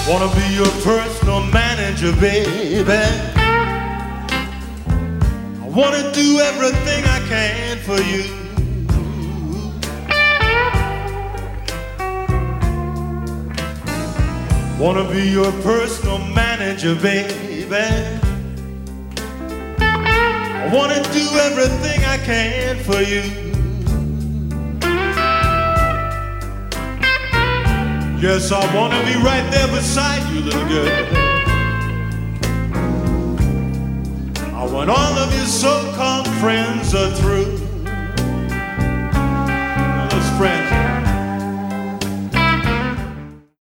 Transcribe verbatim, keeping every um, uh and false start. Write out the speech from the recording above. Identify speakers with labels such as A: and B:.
A: Wanna be your personal manager, baby. I wanna do everything I can for you. Wanna be your personal manager, baby. I wanna do everything I can for you. Yes, I wanna be right there beside you, little girl. Oh, when all of your so-called friends are through. Those friends